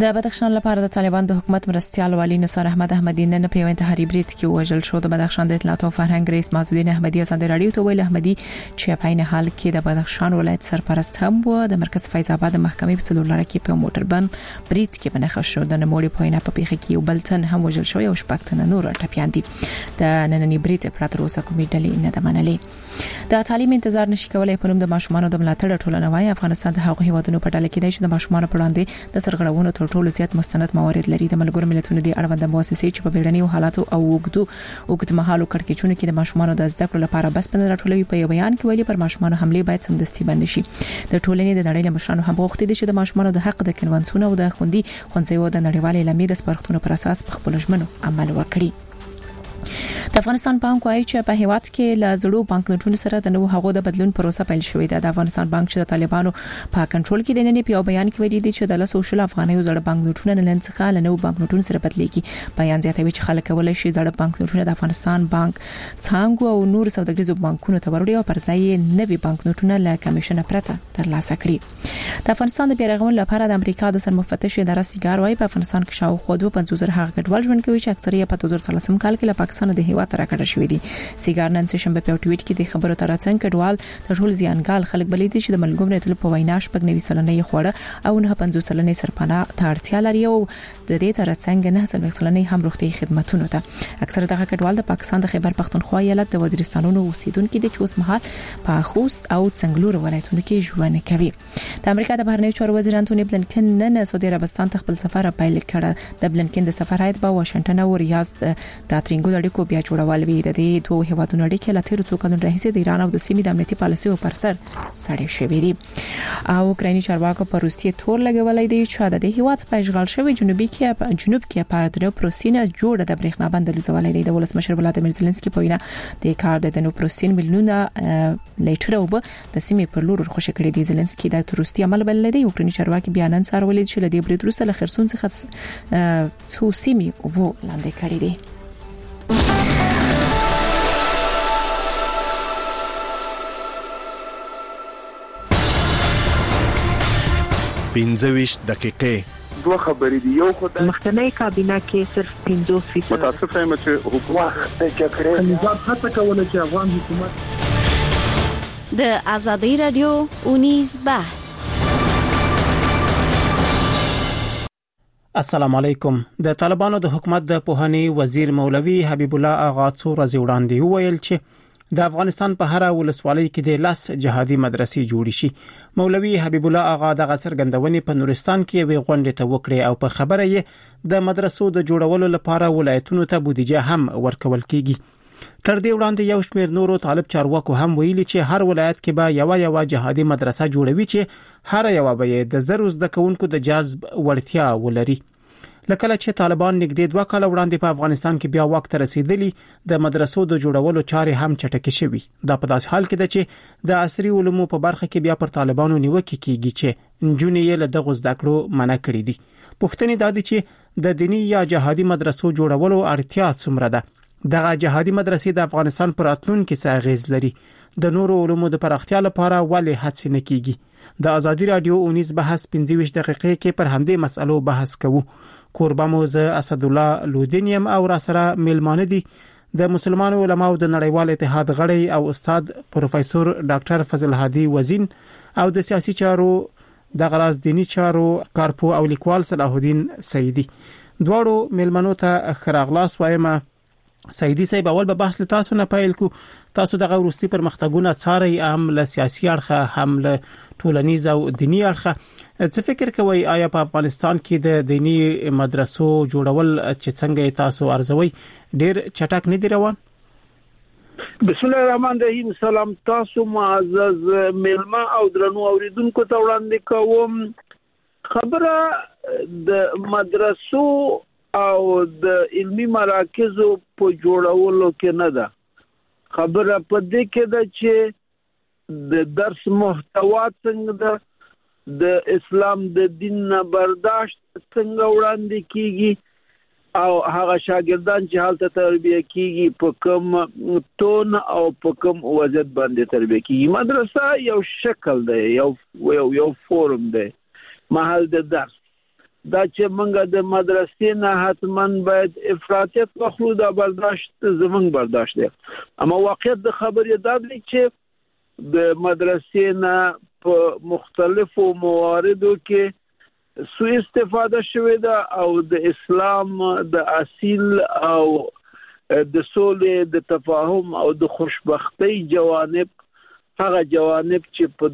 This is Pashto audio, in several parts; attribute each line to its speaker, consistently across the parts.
Speaker 1: د بدخشان لپاره د طالبان د حکومت مرستيال والی نثار احمد احمدی نن په انتحاري بریټ کې وژل شو. د بدخشان د اطلاعات او فرهنګ رئیس معزالدین احمدی ازادي رادیو ته ویل احمدی چې په عین حال کې د بدخشان ولایت سرپرست هم و. د مرکز فیض آباد محکمې په څلور لړ کې په موټر بم بریټ کې بنخښ شو. د نموړي په وینا په پیښه کې یو بلتن هم وژل شو او شپږ تنه نور ټپيان دي. د نننی بریټ په تر اوسه کومې ډلې نه ده منلې. د تعلیم انتظار نشي کولای په نوم د ماشومان د ملاتړ ټولنه وايي افغانستان د هغو هیوادونو په ډله کې دی چې د ماشومان په وړاندې د سرغړونو تر ټولو زیات مستند موارد لري. د ملګرو ملتونو د اړوند مؤسسې چې په بیړنیو حالاتو او وګړو مهالو کړکېچونو کې د ماشومان د زده کړو لپاره بس پنځه راټولوي په بیان کې ویلي پر ماشومان حمله باید سمدستي بند شي. د ټولنې د نړۍ له مشرانو هم غوښتي دي چې د ماشومان د حق د کنوانسیون او د خوندي خونځیو د نړیوالې اعلامیې د سپارښتنو پر اساس په خپل ژمنو عمل وکړي. د افغانستان بانک وايي چې په هیواد کې له زړو بانکنوټونو سره د نوو هغو د بدلون پروسه پیل شوې ده. د افغانستان بانک چې د طالبانو په کنټرول کې د نن په بیان کې ویلي دي چې د 100 افغانیو زړه بانکنوټونه نن څخه له نوو بانکنوټونو سره بدلېږي. بیان زیاتوي چې خلک کولای شي زړه بانکنوټونه د افغانستان بانک څنګه او نور سوداګریزو بانکونو ته وروړي او پر ځای نوي بانکنوټونه له کمیشن پرته ترلاسه کړي. د افغانستان د بیرغون لپاره د امریکا د سرمفتش اداره سیګار وايي په افغانستان کې شاوخوا 250 هغه کډوال ژوند کوي چې اکثریت په 2013 کال کې له پاکستان د هیواد راکړل شوې دي. سیګار نن شنبه په ټویټ کې د خبرو ترڅنګ کډوال د ټول زیانګال خلک بلې دي چې د ملګرو ملتونو په وینا شپږ نوي سلنې خوړه او نه 50 سلنې سرپناه ته اړتیا لري او د دې ترڅنګ نه سلنې هم روغتي خدماتونو ته. اکثره دغه کډوال د پاکستان د خیبر پختونخوا ایالت د وزیرستانونو اوسیدونکو دي چې اوس مهال په خوست او څنګلور ولایتونو کې ژوند کوي. د امریکا د بهرنیو چارو وزیر انټونی بلنکن نن سعودي عربستان ته خپل سفر پیل کړ. د بلنکن د سفر هیات په واشنگټن او ریاض د ترنګو اړیکو بیا جوړول وی. د دې دوه هیوادونو اړیکې له تیر څو کلونو راهیسې د ایران او د سیمې د امنیتي پالیسیو پر سر سړې شوې دي. او اوکرایني چارواکو په روسیې تور لګولای دی چې د دې هیواد په اشغال شوی جنوب کې په دنوپروستین جوړه د برېښنا بند لزولای دی. د ولسمشر ولادیمیر زيلنسکي په وینا د کار د دنوپروستین ملیونه لیټر او د سیمې پر لور خوشی کړی دی. زيلنسکي د تروستي عمل بل دی. اوکرایني چارواکي بیانن سره ولید چې د دې برید وروسته له خرسون څخه څو سیمې وو لاندې کړی دی.
Speaker 2: پنځويش دقیقې
Speaker 3: دوه خبرې دي. یو خدای
Speaker 4: مخکنی کابینه کې صرف 50%
Speaker 3: متاسف یم چې حکومت جګړې نظام هڅه کوله چې افغان حکومت
Speaker 5: د ازادي رادیو اونیز بحث.
Speaker 6: السلام علیکم. د طالبانو د حکومت د پوهنې وزیر مولوي حبیب الله اغا څو ورځې وړاندې وویل چې د افغانستان په هر ولسوالۍ کې د 10 جهادي مدرسې جوړې شي. مولوي حبیب الله اغا د غسرګندونې په نورستان کې وی غونډه ته وکړه او په خبره یې د مدرسو د جوړولو لپاره ولایتونو ته بودیجه هم ورکول کیږي. تر دې وړاندې یو شمېر نورو طالب چارواکو هم ویلي چې هر ولایت کې به یو جهادي مدرسه جوړوي چې هر یو به د زرو زده کوونکو د جذب وړتیا ولري. لکه چې طالبان نږدې 2 کال وړاندې په افغانستان کې بیا وخت رسیدلی د مدرسو د جوړولو چارې هم چټکې شوي. دا په داس حال کې ده چې د عصري علومو په برخه کې بیا پر طالبانو نیوکه کیږي چې نجونې یې له دغه زده کړو منع کړې دي. پوښتنه دا ده چې د دینی یا جهادي مدرسو جوړولو اړتیا څومره ده؟ دغه جهادي مدرسې د افغانستان پر راتلونکي څه اغیز لري؟ د نورو علومو د پراختیا لپاره ولې هڅه نه کیږي؟ د ازادي رادیو اونیز بحث 25 دقیقې کې پر همدې مسلو بحث کوو. کوربه موزه اسد الله لودینیم او را سره میلمانه دي د مسلمانو علماو د نړیوال اتحاد غړی او استاد پروفیسور ډاکټر فضل هادي وزین او د سیاسي چارو د غراز دینی چارو کارپو او لیکوال صلاح الدین سیدی. دواړو میلمنو ته خراغلاس وایم. سیدی صاحب اول به بحث تاسو نه پیل کو. تاسو دغه ورستي پرمختګونه څاري هم له سیاسي اړخه هم له ټولنیز او دینی اړخه. څه فکر کوئ آیا په افغانستان کې د دینی مدرسو جوړول چې څنګه تاسو ارزوي ډیر چټک نه دی روان؟
Speaker 7: بسم الله الرحمن الرحیم. سلام تاسو معزز ملما او درنو اوریدونکو ته وړاندې کوم. خبره د مدرسو او د علمی مراکزو په جوړولو کې نه ده. خبره په دې کې ده چې د درس محتوا څنګه ده، د اسلام د دین نه برداشت څنګه وړاندې کیږي او هغه شاګردان چې حالت تربیه کیږي په کوم تون او په کوم وضعیت باندې تربیه کیږي. مدرسه یو شکل دی، یو فورم دی، محل د درس. دا چې موږ د مدرسې نه حتمن باید افراطیت واخلو دا برداشت زمونږ برداشت دی اما واقعیت د خبرې دا دی چې د مدرسې نه په مختلفو مواردو کې سوء استفاده شوې ده او د اسلام د اصیل او د سولې د تفاهم او د خوشبختی جوانب هغه جوانب چې په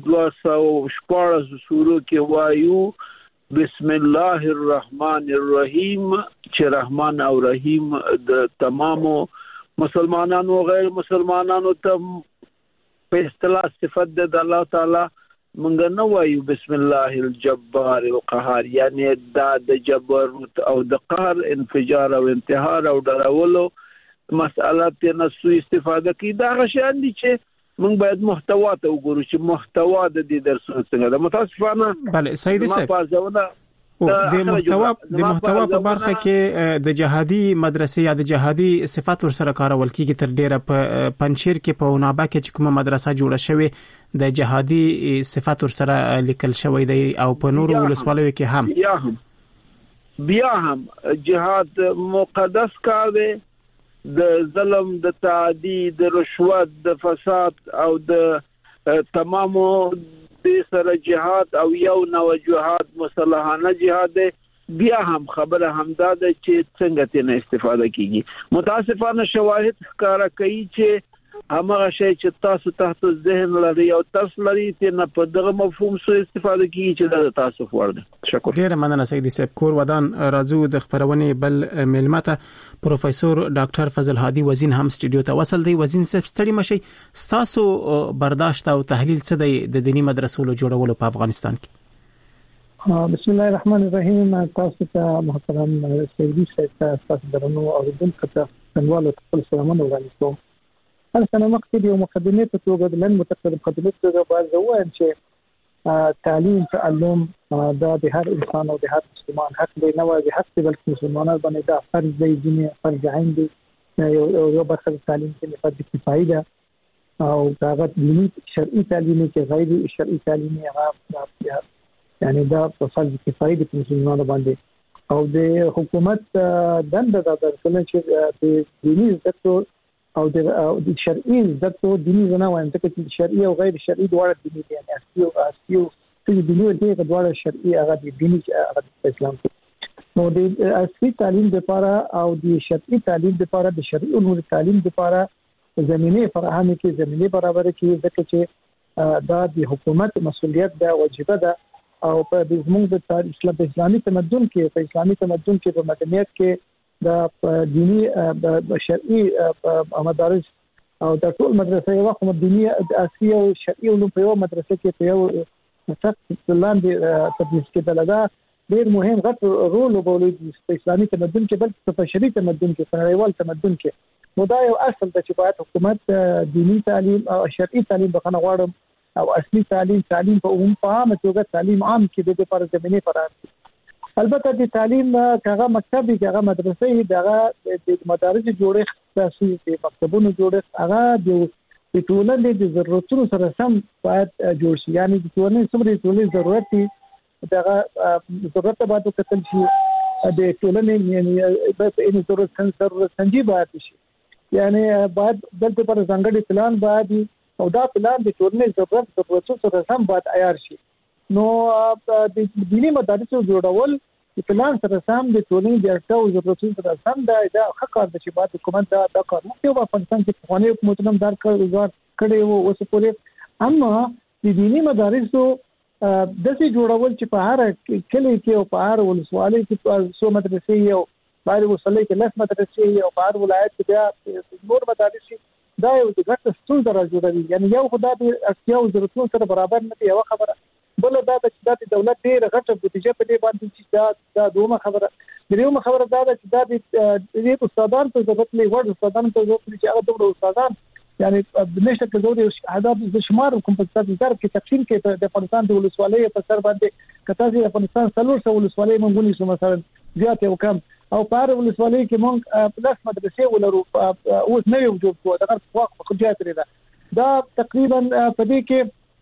Speaker 7: 214 سورو کې وایو بسم الله الرحمن الرحیم چې رحمان او رحیم د تمامو مسلمانانو او غیر مسلمانانو ته په اصطلاح صفت د الله تعالی مونږ نه وایو بسم الله الجبار القهار یعنی دا د جبروت او د قهر انفجار او انتحار او ډارولو مسأله ته نسو استفاده کی دا غشان دي چې مونږ باید محتوا ته وګورو چې محتوا د دې درسونو څنګه ده متاسفانه
Speaker 6: بله سید صاحب د محتوا په برخه کې د جهادي مدرسې یا د جهادي صفات ورسره کارول کیږي تر ډیره په پنځیر کې په ونابه کې چې کومه مدرسه جوړه شوې د جهادي صفات ورسره لیکل شوی دی او په نورو ولسوالیو کې بیا هم جهاد مقدس کار دی د ظلم د تعدی د رشوت د فساد او د تمامو د سره جهاد او یو نو جهاد مسلحانه جهاد بیا هم خبره همدا ده چې څنګه تنه استفاده کیږي متاسفانه شواهد ښکارا کوي چې هغه شی چې تاسو تحت ذهن لري او تاسو لري تنه په دغه مفهوم سره استفاده کیږي چې د تاسو ورده شکر ډیر مننه سید صاحب کور ودان راځو د خبرونه بل ملمته پروفیسور ډاکټر فضل هادي وزین هم سټډیو ته وصل دی وزین صاحب ستړي مشي تاسو برداشت او تحلیل څه دی د دینی مدرسو جوړولو په افغانستان کې
Speaker 3: بسم الله الرحمن الرحیم تاسو ته محترم سید صاحب تاسو درنو او د کته سنوالو خپل سلامونه وړاندې کوم انا مقصد يوم مقدمه توجد لن متقدم قدمت بعض زوان چې تعلیم تعلم دا د هر انسان او د هر مسلمان حق دی نه وایي حق بلکې مسلمانانو باندې دا فرض دی ځینې فرض عین دی یو برخه تعلیم کې فرض کفایي ده او هغه دیني شرعي تعلیم کې غیر شرعي تعلیم هغه یعنی دا فرض کفایي د مسلمانانو باندې او د حکومت دنده دا درکول چې د دیني زده او د شرعي زده دیني نه وایم چې شرعي او غیر شرعي دواړه دیني دي یعنی اصلي چې دیني دي دواړه شرعي هغه دیني هغه اسلام نو د اصلي تعلیم لپاره او د شرعي تعلیم لپاره د شرعي علوم تعلیم لپاره زمينه فراهمه کې زمينه برابر کې ځکه چې دا د حکومت مسؤلیت ده واجب ده او په زموږ د اسلامي تمدن کې په اسلامي تمدن کې په مدنیت کې د دینی شرعي مدارس او د ټول مدرسې یو کوم دینی اصلي او شرعي علوم په یو مدرسې کې په یو مستقل لاندې تدریس کې دلته ډېر مهم غټ رول وبولي په اسلامي تمدن کې بلکې په شرعي تمدن کې په نړیوال تمدن کې نو دا یو اصل د چې باید حکومت دینی تعلیم او شرعي تعلیم بخنه غواړم او اصلي تعلیم په عامه توګه تعلیم عام کې د لپاره زمينه فراهم البته د تعلیم هغه مکتب هغه مدرسې هغه د مدارس جوړښت تاسو د مکتبونو جوړښت هغه د ټولنې د ضرورتونو سره سم باید جوړ شي یعنی د ټولنې څومره ضرورت دي دغه ضرورت باید وکتل شي د ټولنې یعنی په ضرورت سنجي باید شي یعنی باید دلته پر ځانګړي پلان باید او دا پلان د ټولنې ضرورتونو سره سم باید عیار شي نو د دینی مدارسو جوړول د پلان سره سم د ټولنې د اړتیاو ضرورتونو سره سم دا ښه کار دی چې باید حکومت دا کار وکړي په افغانستان کې پخوانی حکومتونو هم دا کړی وو اوس پورې اما د دینی مدارسو داسې جوړول چې په هر کلی کې او په هر ولسوالۍ کې څو مدرسې یو بهر ولسوالۍ کې لس مدرسې او په هر ولایت کې بیا نور مدارس دا یو د ګټه ستونزه راځي یعنی یو خدای د اړتیاو ضرورتونو سره برابر نه دی یو خبره بل دا چې د دولت ډېر غټه بودیجه په دې باندې چې دا دومره خبره دریمه خبره دا چې دا د استادانو ته ضرورت نه وړ استادانو ته ضرورت چې هغه دومره استادان یعنی بنشته کې ضروري عدد د شمار کوم په ستاسو ځار کې تقسیم کې د افغانستان د ولسوالۍ په سر باندې کته چې افغانستان څلور څو ولسوالۍ مونږ نشو مثلا زیات یو کم او په هر ولسوالۍ کې مونږ پلاس مدرسې ولرو اوس نه یو جوړ کوو دا خو خو جات لري دا تقریبا په دې کې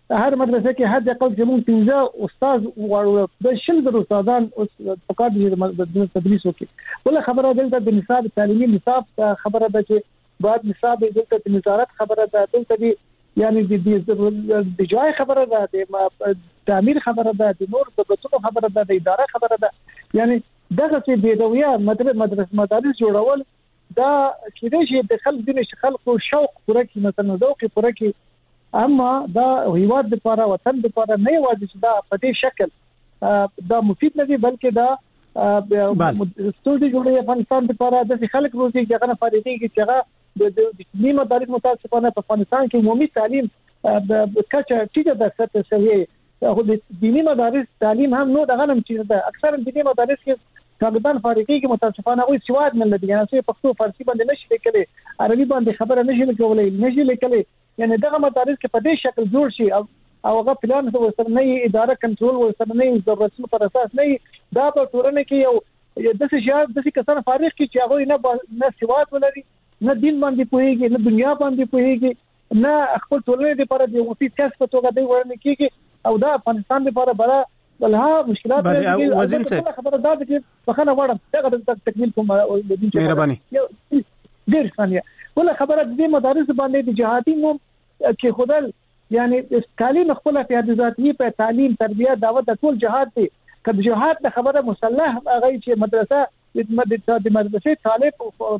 Speaker 3: هر مدرسه کې حد اقل زمون 15 استاد او د شل استادان په کار دي د تدریس وکړي. ول خبره دلته د نصاب تعلیمي نصاب خبره ده چې بعد نصاب دلته د وزارت خبره ده دلته دي یعنی د جای خبره ده د تعمیر خبره ده د نور د بچو خبره ده د اداره خبره ده. یعنی دغه چې بيدويه مدارس جوړول دا کېدای شي د خلک دین خلکو شوق پوره کی مثلا ذوق پوره کی اما دا هیواد لپاره وطن لپاره نه واجب چې دا په دې شکل دا مفید نه دی بلکې دا ستونزې جوړوي افغانستان لپاره د خلک روزي چې هغه فارغي چې هغه د دیني مدارس متاسفانه په افغانستان کې عمومي تعلیم د کچه ټیټه ده ستاسو سوي خو د دیني مدارس تعلیم هم نو دغه هم چې ده اکثر دیني مدارس کې کاغذان فارغي کې متاسفانه وي سواد نه لدی یعنی چې پښتو فارسی باندې نشي لیکلي عربي باندې خبره نشي کولای نشي لیکلي یعنی دغه مدارس کې په دې شکل جوړ شي او هغه پلان ورسره نه اداره کنټرول ورسره نه ضرورت پر اساس نه دا په ټولنه کې یو د څه کسان فارغ کې چې هغه نه سواد ولري نه دین باندې پوهیږي نه دنیا باندې پوهیږي نه خپل ټولنه لپاره د وفي کس په توګه دی ورنه کېږي او دا افغانستان لپاره بلا بلها مشکلات
Speaker 6: وزن څه
Speaker 3: خبره دا چې بخنه غواړم دغه تکمیل کوم
Speaker 6: مهرباني
Speaker 3: ډیر ثانیه ولا خبره دې مدارس باندې د جهادي مو کې خدل یعنی تعلیم خپل احتیاطي په تعلیم تربیه دعوت د ټول جهاد دی کله جهاد د خبره مسلح هغه چې مدرسه د مدرسې طالب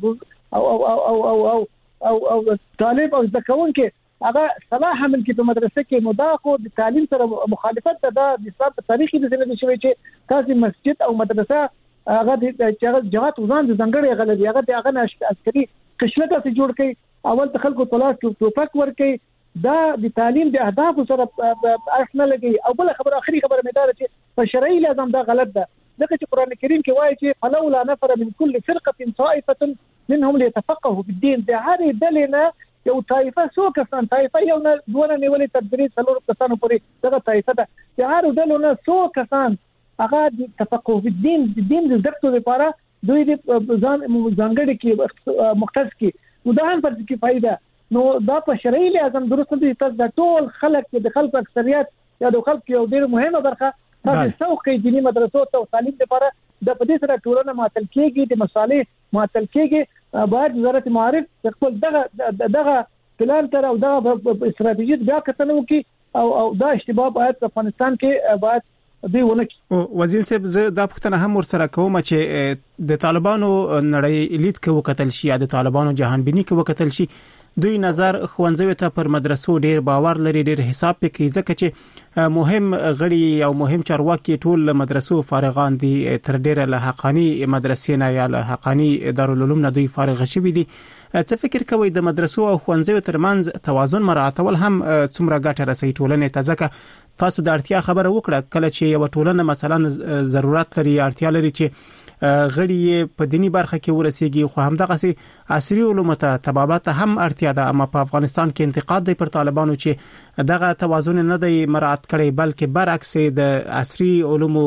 Speaker 3: او طالب او ذکرون کې هغه صلاح من کې په مدرسه کې مداخو د تعلیم سره مخالفت ده د اسلام په تاریخي د څه شوی چې تاسو مسجد او مدرسه هغه د جهاد وزن د ځنګړې غلطي هغه د هغه عسکري قشلته څخه جوړ کړي اول ته خلکو طلاق توفق ورکړي دا د تعلیم د اهداف سره اصله لګي او بل خبره اخري خبره مدار چې په شرعي لازم دا غلط ده ځکه چې قران کریم کې وایي چې فلولا نفر من كل فرقه طائفه منهم ليتفقهوا في الدين ده هر دلینا یو طائفه سو کسان طائفه یو نه دونه نیولې تدریس څلور کسانو پورې دغه طائفه ده چې هر دلونه سو کسان هغه د تفقه في الدين د دین د ذکر لپاره دوی د ځانګړي کې مختص کې مدهن پر کې فائدہ نو دا په شرعي لازم درست دي تاسو د ټول خلک د خلک اکثریت یا د خلک یو ډیر مهمه برخه تاسو څو کې دیني مدرسو ته تعلیم لپاره د پدې سره ټولنه ماتل کېږي د مصالح ماتل کېږي باید وزارت معارف خپل دغه پلان تر او دغه استراتیژي بیا کتنو کې او دا اشتباه باید په افغانستان کې باید دی ونه
Speaker 6: وزیر صاحب زه دا پوښتنه هم ورسره کوم چې د طالبانو نړۍ لید کې وکتل شي یا د طالبانو جهانبینی کې وکتل شي دوی نظر خوانځوي ته پر مدرسو ډیر باور لري ډیر حساب پکې ځکه چې مهم غړي او مهم چارواکي ټول مدرسو فارغان دي تر ډیره له حقانی مدرسې نه یا له حقانی دارالعلوم نه دوی فارغ شوي دي څه فکر کوي د مدرسو او خوانځوي ترمنځ توازن مراعاتول هم څومره ګټه رسي ټولنې ته ځکه تاسو د اړتیا خبره وکړه کله چې یو ټولنه مثلا ضرورت لري اړتیا لري چې غړي په دینی برخه کې ورسیږي خو هم دغه سي عصري علوم ته تبابات هم اړتیا ده اما په افغانستان کې انتقاد دی پر طالبانو چې دغه توازن نه دی مراعات کړي بلکې برعکس د عصري علوم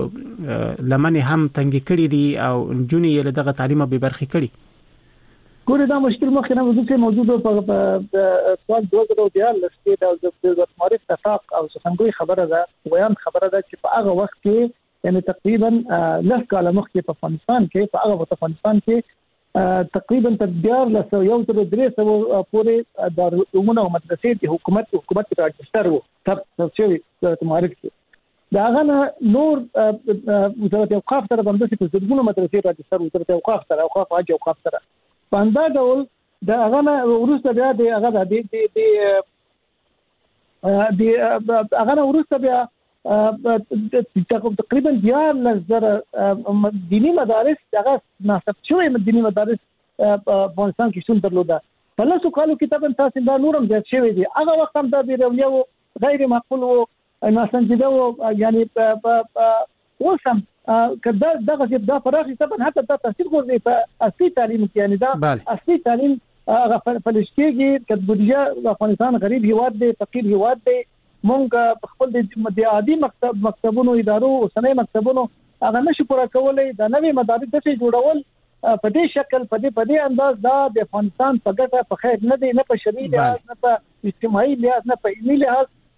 Speaker 6: لمن هم تنګ کړي دي او جونی له دغه تعلیم به برخه کړي
Speaker 3: ګوره دا مشکل مخکې موجود په سوال 2014 لسته د وزارت معرفت اتفاق او څنګه خبره ده ویان خبره ده چې په هغه وخت کې یعنی تقریبا لږ کال مخکې په افغانستان کې په هغه افغانستان کې تقریبا تدبیر له یو تر درې سو پورې د عمومي مدرسې د حکومت راجستر وو تاسو چې معرفت کې دا غنه نور وزارت اوقاف سره باندې چې د عمومي مدرسې راجستر وزارت اوقاف سره اوقاف حج اوقاف سره باندې ډول دا غنه ورسته بیا د هغه د هغه ورسته بیا تقریبا 11,000 دینی مدارس هغه ناسب شوی دینی مدارس افغانستان کې شون درلوده په لاسو کالو کې طبعا تاسو دا نورم زیات شوی دی هغه وخت هم دا بیرونیو غیر معقول او ناسنجیده او یعنی وسم کدا دغه دا فراغ طبعا حتی دا تاثیر کوي په اصلي تعلیم کې یعنی دا اصلي تعلیم هغه فلسطیني کې بودیجه افغانستان غریب هیواد دی فقیر هیواد دی مونږ خپل د عادي مکتبونو ادارو او سنوي مکتبونو هغه نشو پوره کولای د نوې مدارس د جوړول په دې شکل په دې انداز دا د افغانستان په ګټه په خیر نه دی نه په شرعي لحاظ نه په اجتماعي لحاظ نه په علمي لحاظ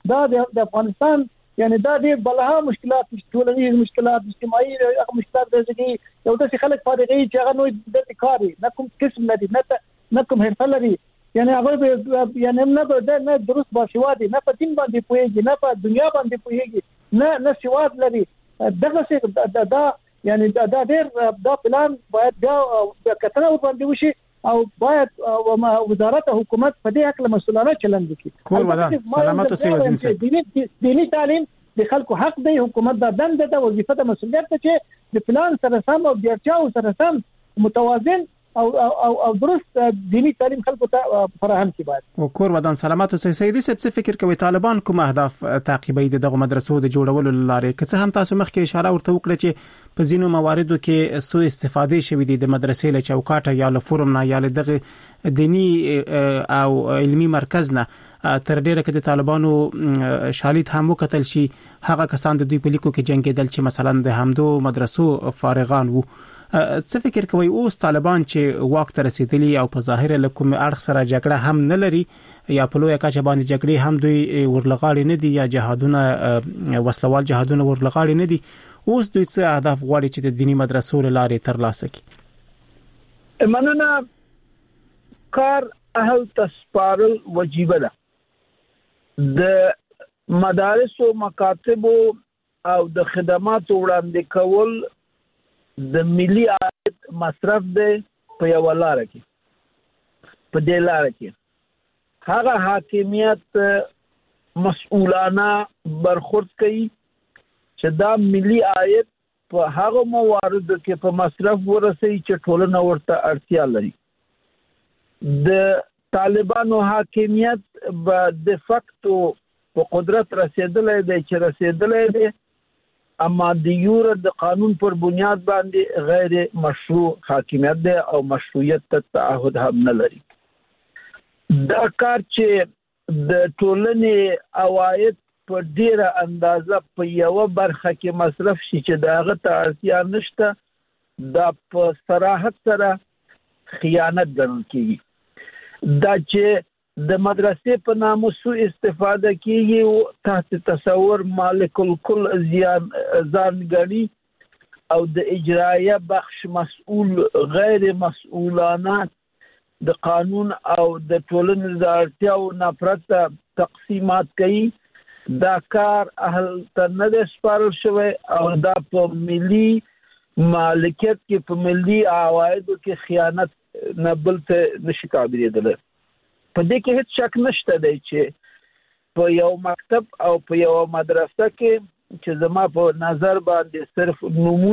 Speaker 3: دا د افغانستان یعنی دا ډېر بلها مشکلات ټولنیز مشکلات اجتماعي مشکلات دي یو د خلک فارغي چې هغه نو د کاري نه کوم قسم لري نه کوم حرفه لري یعنی هغه یعنی نه درست باشوادي نه په دین باندې پوهیږي نه په دنیا باندې پوهیږي نه سواد لري دغه څه دا یعنی دا ډېر دا پلان باید بیا کتنه ور باندې وشي او باید وزارت حکومت په دې حق له مسؤلانه چلند وکړي.
Speaker 6: کور ودان سلامت اوسئ وزیر صاحب.
Speaker 3: دینی تعلیم د خلکو حق دی، حکومت دا دنده ده، وظیفه ده، مسؤلیت ده چې د پلان سره سم او د اړتیاو سره سم متوازن او درست دینی تعلیم خلکو ته فراهم کړي. باید
Speaker 6: او کور ودان سلامت اوسئ. سیدی صاحب څه فکر کوي طالبان کوم اهداف تعقیبوي دغه مدرسو د جوړولو لاره؟ که څه هم تاسو مخکې اشاره ورته وکړه چې په ځینو مواردو کې سوء استفاده شوې دي د مدرسې له چوکاټه یا له فورم نه یا له دغه دینی او علمی مرکز نه تر ډیره کې د طالبانو شالید هم وکتل شي هغه کسان د دوی په لیکو کې جنگیدل چې مثلا د همدو مدرسو فارغان وو. څه فکر کوي اوس طالبان چې واک ته رسیدلی او په ظاهر له کوم اړخ سره جګړه هم نه لري یا په لوی کچه باندې جګړې هم دوی ورلغاړي نه دي یا جهادونه وسلوال جهادونه ورلغاړي نه دي، اوس دوی څه اهداف غواړي چې د دینی مدرسو لارې ترلاسه کړي؟
Speaker 7: مننه. کار اهل تسپارل وجیبه ده. د مدارس او مکاتب او د خدمات وړاندې کول د ملي عاید مصرف دی په یو لار کې. په دې لار کې هغه حاکمیت مسؤلانه برخورد کوي چې دا ملي عاید په هغه مواردو کې په مصرف ورسي چې ټولنه ورته اړتیا لري. د طالبانو حاکمیت به د فاکتو په قدرت رسیدلې دی چې رسیدلې دی، اما د یور د قانون پر بنیاد باندې غیر مشروع حاکمیت دی او مشروعیت ته تعهد هم نه لري. دا کار چې د ټولنې عواید په ډیره اندازه په یو برخه کې مصرف شي چې داغه ته اړتیا نشته، دا په صراحت سره خیانت ګڼل کیږي. دا چې د مدرسې په نامه سوء استفاده کیږي تحت تصور مالک الکل ځان ګڼي او د اجرایه بخش مسؤل غیر مسؤلانه د قانون او د ټولنې د اړتیاو نه پرته تقسیمات کوي. دا کار اهل ته نه سپارل شوی او دا په ملي مالکیت کې په ملي عوایدو کې خیانت نه بل څه نشي تعبیرېدلی. په دې کې هیڅ شک نشته دی چې په یو مکتب او په یو مدرسه کې چې زما په نظر باندې صرف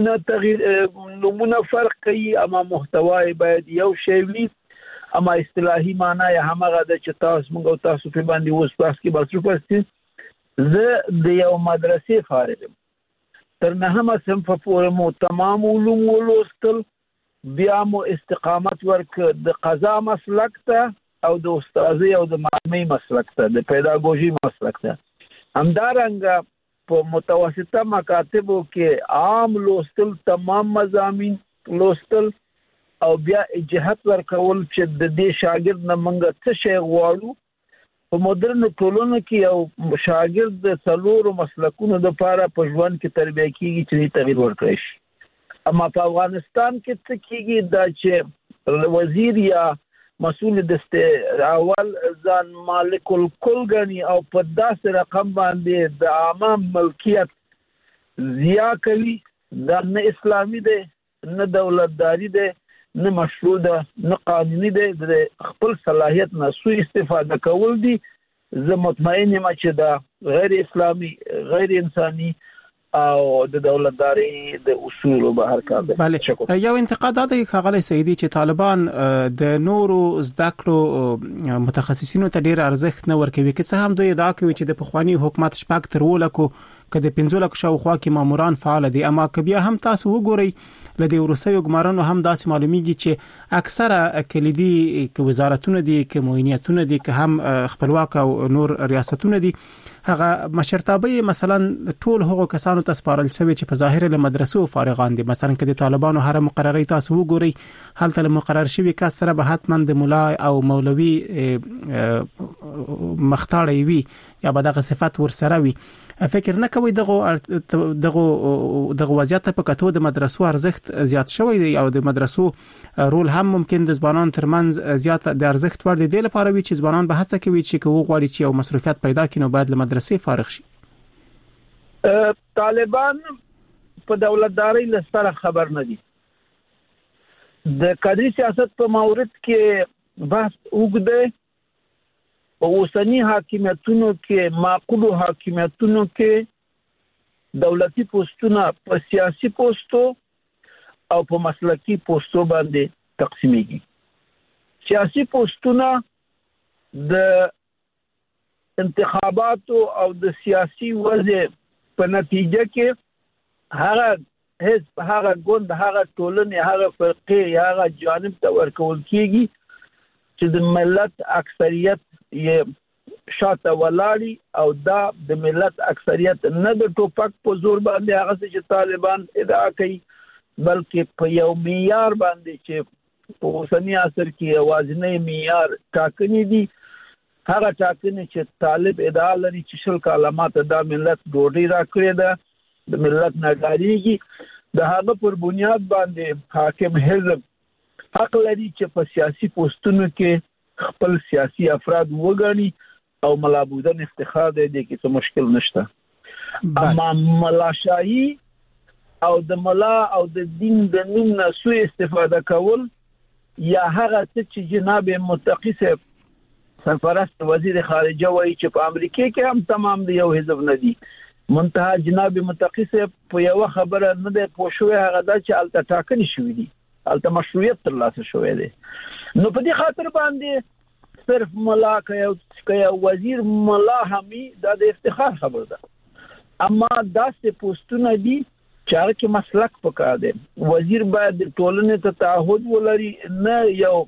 Speaker 7: نمونه فرق کوي، اما محتوای باید یو شی وي، اما اصطلاحي معنی یې همغه ده چې تاسو موږ او تاسو په باندې اوس بحث کې مصروف یاست. زه د یو مدرسې فارغ یم، تر نهمه صنف پورې مو تمام علوم ولوستل، بیا مو استقامت ورک د قضا مسلک ته او د استادۍ او د معلمۍ مسلک ته، د پیداګوژي مسلک ته. همدارنګه په متوسطه مکاتبو کې عام لوستل، تمام مضامین لوستل او بیا جهت ورکول چې د دې شاګرد نه موږ څه شی غواړو. په مدرن ټولنو کې یو شاګرد د څلورو مسلکونو لپاره په ژوند کې تربیه کیږي چې تغیر ورکړي شي. اما په افغانستان کې څه کیږي دا چې وزیر یا مسؤل د اول ځان مالک الکل غني او په داسې رقم باندې د عام ملکیت زیا کوي. دا نه اسلامي دی، نه دولتداري دی، نه مشروع ده، نه قانوني دی. د خپل صلاحیت نه سوء استفاده کول دي. زه مطمئن یم چې دا غیر اسلامي، غیر انساني او د دولتداري د اصول بهر کار دی.
Speaker 6: بله، یو انتقاد دی ښاغلی سیدی چې طالبان د نورو زده کړو متخصصینو ته ډیر ارزښت نه ورکوي، که څه هم دوی ادعا کوي چې د پخوانی حکومت شپږ تر 10 لکو که د 15 لک شاوخوا کې ماموران فعال دي، اما که بیا هم تاسو وګورئ لدې ورسېو ګمارانو هم داسې معلومیږي چې اکثره کلیدي وزارتونه دي، که موینیتونه دي، که هم خپلواک او نور ریاستونه دي، هغه مشرتابه مثلا ټول هغو کسانو ته سپارل شوی چې په ظاهر له مدرسو فارغان دي. مثلا که د طالبانو هر مقرری تاسو وګورئ، هلته مقرر شوی کس سره به حتما د مولا او مولوي مختاړی وي یا به دغه صفات ورسره وي. فکر نه کوي دغه وضعیت په کتو د مدرسو ارزښت زیات شوی دی او د مدرسو رول هم ممکن د ځوانانو ترمنځ زیات د ارزښت ور دي لپاره وي چې ځوانان به هڅه کوي چې کوو غواړي چې یو مصروفیت پیدا کړي نو باید له مدرسې فارغ شي.
Speaker 7: طالبان په دولتداري لسره خبر نه دي. د کادري سیاست په مورد کې بحث وګړي او اوسنی حاکمیتونو کې معقولو حاکمیتونو کې دولتي پوسټونه په سیاسي پوسټو او په مسلکي پوسټو باندې تقسیمېږي. سیاسي پوسټونه د انتخاباتو او د سیاسي وضع په نتیجه کې هغه حزب، هغه ګوند، هغه ټولنه، هغه فرقه، هغه جانب ته ورکول کیږي چې د ملت اکثریت یې شاته ولاړی او دا د ملت اکثریت نه د ټوپک په زور باندې هغه چې طالبان ادعا کوي، بلکې په یو معیار باندې چې په اوسنی عصر کې اوازنۍ معیار ټاکنې دي. هغه ټاکنې چې طالب ادعا لري چې شل کلمات دا ملت ډوډۍ راکړې ده، د ملت نه ډاریږي، د هغه پر بنیاد باندې حاکم حزب حق لري چې په سیاسي پوسټونو کې خپل سیاسي افراد وګڼي او ملابودن افتخار دی کې څه مشکل نشته. اما ملاشاهي او د ملا او د دین د نوم نه سوء استفاده کول یا هغه چې جناب متقی صاحب سرپرست وزیر خارجه وایي چې په امریکا کې هم تمام دی یو حزب نه دی، منتها جناب متقی صاحب په یو خبره نه دی پوښوي، هغه دا چې الته ټاکنې شوې دي، الته مشروعیت ترلاسه شوی دی. نو په دې خاطر باندې صرف ملا که وزیر ملا همي دا د افتخار خبر ده. اما داسې پوسټونه دي چې هغه کې مسلک پکار دی. وزیر باید د ټولنې ته تعهد ولري، نه یو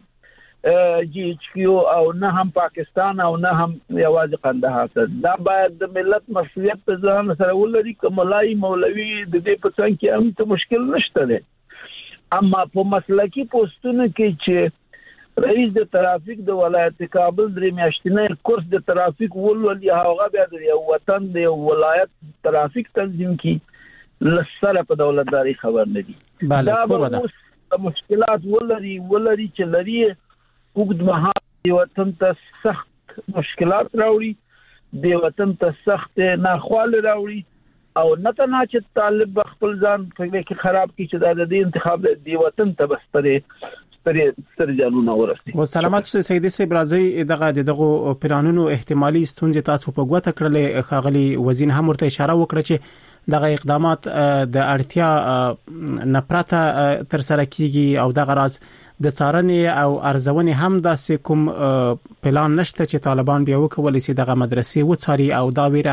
Speaker 7: جی ایچ کیو او نه هم پاکستان او نه هم یوازې قندهار ته. دا باید د ملت مشروعیت په ځان سره ولري. که ملای مولوي د دې په څنګ کې هم ته مشکل نشته دی. اما په مسلکی پوسټونو کې چې رئیس د ترافیک د ولایت کابل درې میاشتنی کورس د ترافیک ولولي، هغه بیا د یو وطن د یو ولایت ترافیک تنظیم کی لسره په دولتداري خبر نه دي. دا به مشکلات ولري چې لري وګد مهال د وطن ته سخت مشکلات راوړي، د وطن ته سخت ناخواله راوړي او نه تنها چې طالب خپل ځان په کې خراب کی چې د دې انتخاب د وطن ته بستره سرجانونه ورسي.
Speaker 6: و سلامات سیدی صاحب، راځي دغه پلانونو احتمالي ستونزې تاسو په ګوته کړلې. خاغلی وزیر هم ورته اشاره وکړه چې دغه اقدامات د اړتیا نه پرته تر سره کیږي او دغه راز د څارنې او ارزونې هم داسې کوم پلان نشته چې طالبان بیا وکولای شي دغه مدرسې وڅاري او دا ویره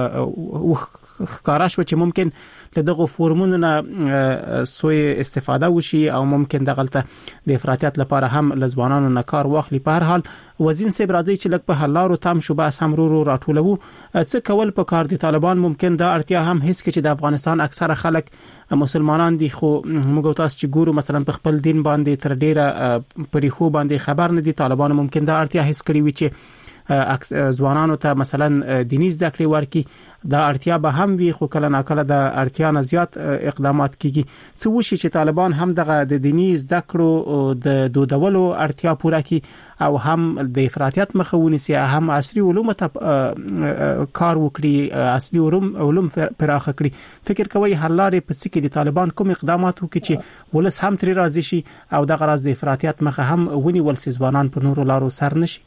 Speaker 6: هم ښکارا شو چې ممکن له دغه فورمونو نه سوء استفاده وشي او ممکن دغلته د افراطیت لپاره هم لزوانانو نه کار واخلي. په هر حال وزیر صاحب راځي چې لکه په حلارو تام شو به سم رو راټولو څه کول په کار دي طالبان. ممکن دا اړتیا هم هیڅ کې چې د افغانستان اکثره خلک مسلمانان دي، خو موږ تاسو چې ګورو مثلا په خپل دین باندې تر ډیره پریخو باندې خبر نه دي. طالبان ممکن دا اړتیا هیڅ کړی وي چې ځوانانو ته مثلا دیني زده کړې ورکي. دا اړتیا به هم وي، خو کله ناکله د اړتیا نه زیات اقدامات کیږي. څه وشي چې طالبان هم دغه د دیني زده کړو د دودولو اړتیا پوره کړي او هم د افراطیت مخه ونیسي، هم عصري علوم ته کار وکړي، عصري علوم پراخه کړي. فکر کوي حل لارې په سکه د طالبان کوم اقدامات وکړي چې ولس هم تر راضي شي او دغه راز د افراطیت مخه هم ونیول سي، ځوانان په نورو لارو سر نشي.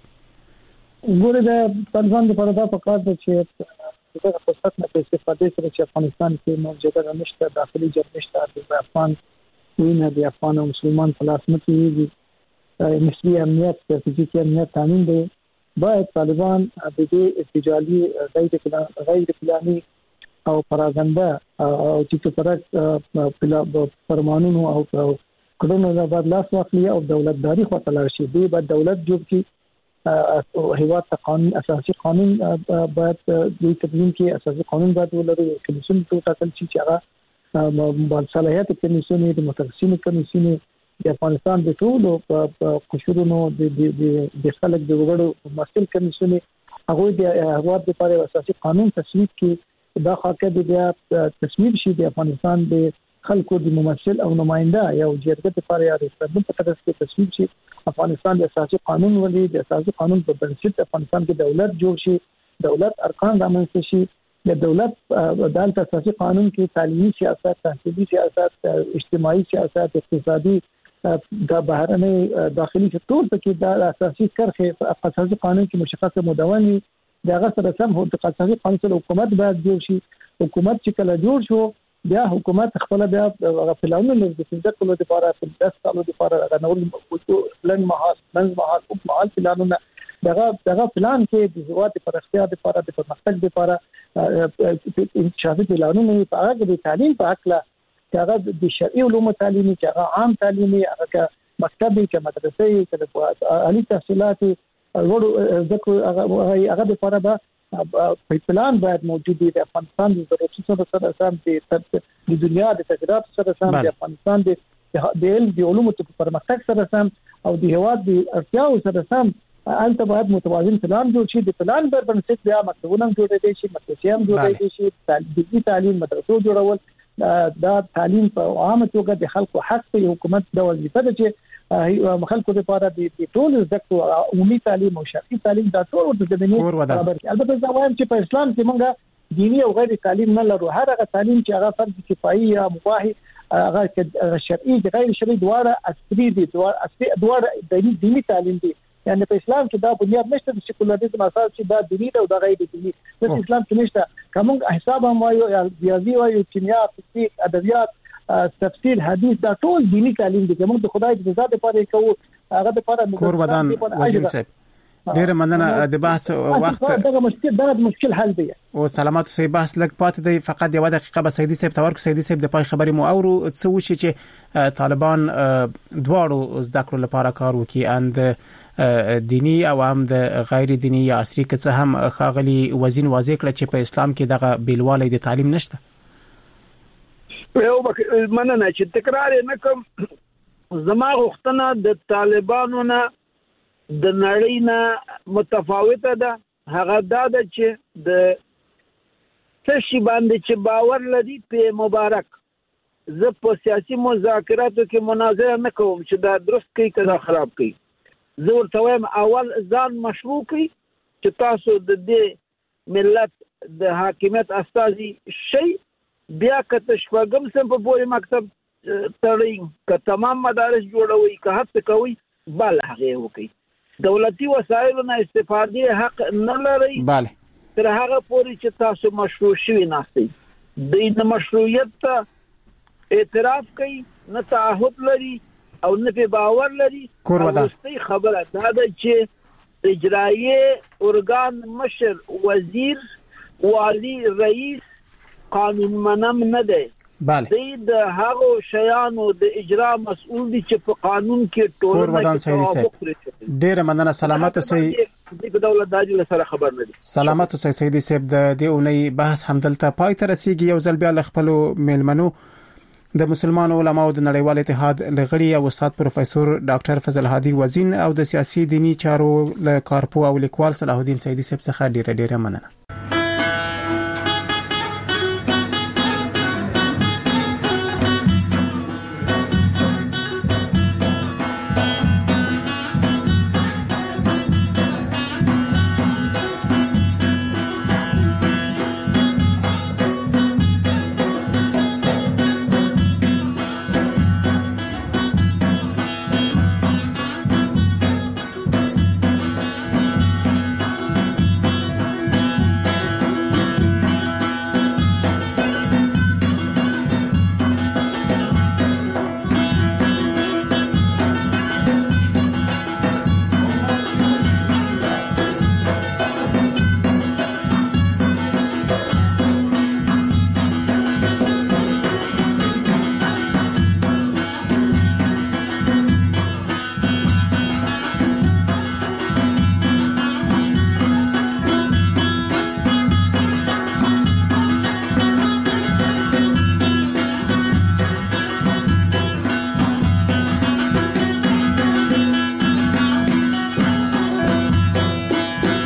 Speaker 3: ګوره د طالبان لپاره دا پکار ده چې دغه فرصت نه استفاده کړي چې افغانستان کې موجوده نشته، داخلي جنگ نشته، د افغان وینه د افغان او مسلمان په لاس نه کیږي، نسبی امنیت فزیکی امنیت تامین دی. باید طالبان د دې ارتجاعي غیر پلاني او پراګنده او چې ترک فرمانونو او کډونو نه بعد لاس واخلي او دولتداري خو تلل شي دی بعد دولت جوړ کی هیواد ته قانون اساسي قانون باید د تدوین کې اساسي قانون باید ولري کمیسیون ته ټاکل شي چې هغه صلاحیت کمیسیون د متخصصین کمیسیون د افغانستان د ټولو قشرونو د خلک د وګړو مسل کمیسیون هغه د هیواد لپاره اساسي قانون تصویب کې دا حق د تصویب شي د افغانستان د خلکو د ممثل او نماینده یو جرګه لپاره یا ریفرندوم په ترڅ کې تصویب شي افغانستان د اساسي قانون ولې د اساسي قانون په بنسټ افغانستان کې دولت جوړ شي دولت ارکان رامنځته شي د دولت د اساسي قانون کې تعلیمي سیاست تحصیلي سیاست اجتماعي سیاست اقتصادي د بهرنۍ داخلي ټول پکې د اساسي کرښې په اساسي قانون کې مشخصه مدوني دغه سره سم هو د اساسي قانون سره حکومت باید جوړ شي حکومت چې کله جوړ شو بیا حکومت خپل بیا غفلانو د څنګه کولو لپاره په 10 کالو لپاره غنور پلان منځ مهال او مهال پلانونه دغه پلان کې د هیواد پر اختیار لپاره د پرمختګ لپاره انشاء پلانونه په هغه د تعلیم په حق لا هغه د شرعي علوم تعلیمي هغه عام تعلیمي هغه مکتبي کې مدرسې کې عالی تحصیلات ورو ذکر هغه لپاره په پلان باید موجود وي د افغانستان د ضرورتونو سره سم د دنیا د تغیرات سره سم د افغانستان د علومو په پرمختګ سره سم او د هیواد د اړتیاو سره سم انت باید متوازن پلان جوړ شي د پلان پر بنسټ بیا مکتبونه جوړېدي شي مدرسې هم جوړېدي شي د تعلیم مدرسو جوړول دا تعلیم په عامه توګه د خلکو حق په حکومت د وظیفه ده چې خلکو لپاره د ټول زکو عمومي تعلیم او شرعي تعلیم دا ټول د زمینه برابر دي البته دا وایم چې په اسلام کې موږ دینی او غیر تعلیم نه لرو هر هغه تعلیم چې هغه فرض کفایي یا مباح هغه شرعي د غیر شرعي دواړه اصلي دي دواړه دینی تعلیم دي یعنی په اسلام کې دا بنیاد نشته چې سیکولاریزم اساس چې دا دینی او دا غیر دینی په اسلام کې نشته کوم حساب هم وایو یا ریاضي وایو کیمیا فزیک ادبیات تفسیر حدیث دا ټول دینی تعلیم دي کوم د خدای د رضا لپاره کوو هغه لپاره
Speaker 6: کور ودان وزیر صاحب ډیر مننه د بحث وخت
Speaker 3: دا مشکل حل دی
Speaker 6: او سلامات صاحب بحث لګ پات دی فقط یو دقیقه به سیدی صاحب تورک سیدی صاحب د پای خبري مو اورو څه وشي چې طالبان دواړو زده کړو لپاره کار وکي اند دینی او هم د غیر دینی یا عصري کڅه هم خاغلی وزین واضح کړ چې په اسلام کې دغه بیلواله د تعلیم نشته
Speaker 7: یو مننه چې تکرار نه کوم زما غوښتنه د طالبانو نه د نړۍ نه متفاوته ده هغه دا ده چې د څه باندې چې باور لري په مبارک زه په سیاسي مذاکراتو کې مناظره نه کوم چې دا درست کوي که دا خراب کوي زه ورته وایم اول ځان مشروع کوي چې تاسو د دې ملت د حاکمیت استازي شي بیا که شپږم سم په پورې مکتب تړئ که تمام مدارس جوړوي که هڅه کوي بل هغه وکړي دولتي وسایلو نه استفادې حق نه لري
Speaker 6: بله
Speaker 7: تر هغه پورې چې تاسو مشروع شوي ناستئ د مشروعیت ته اعتراف کوي نه تعهد لري او نه په باور لري
Speaker 6: وروستۍ
Speaker 7: خبره دا ده چې اجرایي ارګان مشر وزیر والی رئیس قانون منم نه دی
Speaker 6: بله
Speaker 7: د هغو شیانو د اجرا مسؤل دي چې په قانون کې
Speaker 6: ټول ډیر مننه سلامت اوسئ
Speaker 7: د دولتداري سره خبر نه دي
Speaker 6: سلامت اوسئ سیدی صاحب د دې اونۍ بحث همدلته پای ته رسیدي یو ځل بیا خپل میلمنو د مسلمان علماو د نړیوال اتحاد لغړی او استاد پروفیسور ډاکټر فضل هادي وزین او د سیاسي دینی چارو له کارپو او لیکوال صلاح الدین سیدی صاحب څخه ډیره مننه